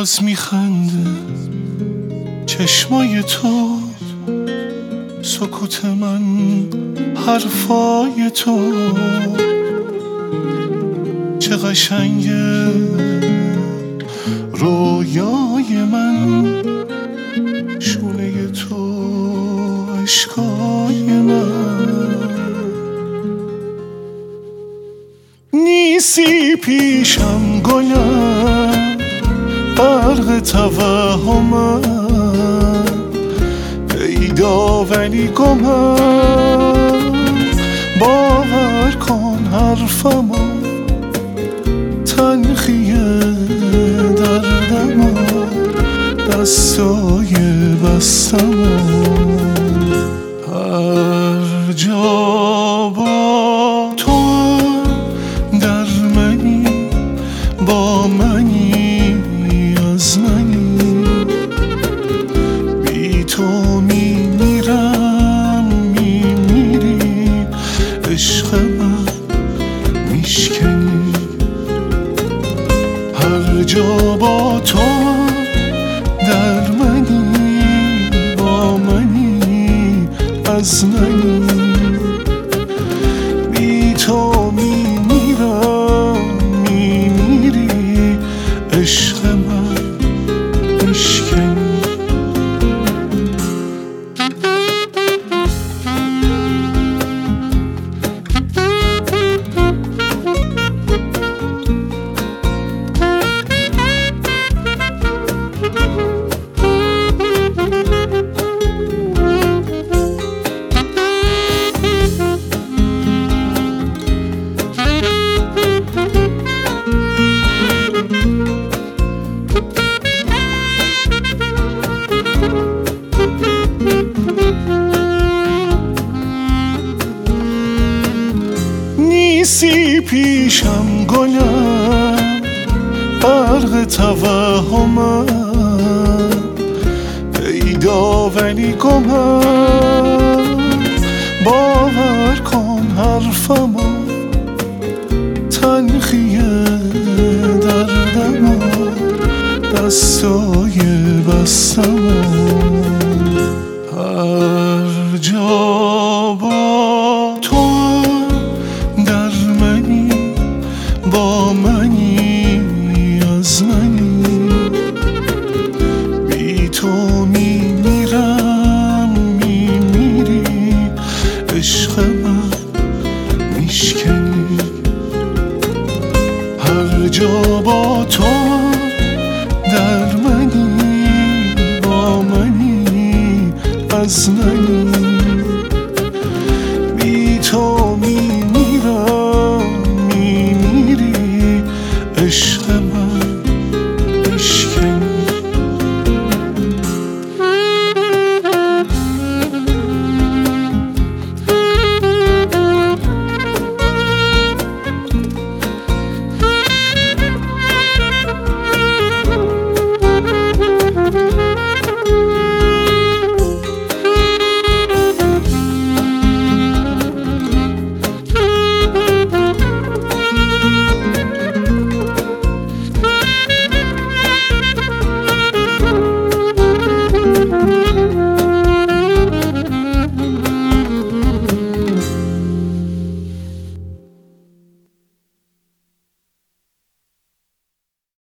باز میخنده چشمای تو، سکوت من حرفای تو. چه قشنگه رویای من، شونه تو عشقای من. نیستی پیشم گلم، غرق توهمم، پیدا ولی گمم. باور کن حرفمو، تلخی دردمو، دستای بستمو. هر جا با تو در منی، با منی از منی. بی تو میمیرم، میمیری عشق من میشکنی. هر جا با تو در منی، با منی از منی. بی تو میمیرم، میمیری عشق من میشکنی. نیستی پیشم گلم، غرق توهمم، پیدا ولی گمم. باور کن حرفمو، تلخی دردمو، دستای بستمو. هر جا با تو در منی، با منی از منی. بی تو میمیرم، میمیری عشق من میشکنی. هر جا با تو در منی، با منی از منی.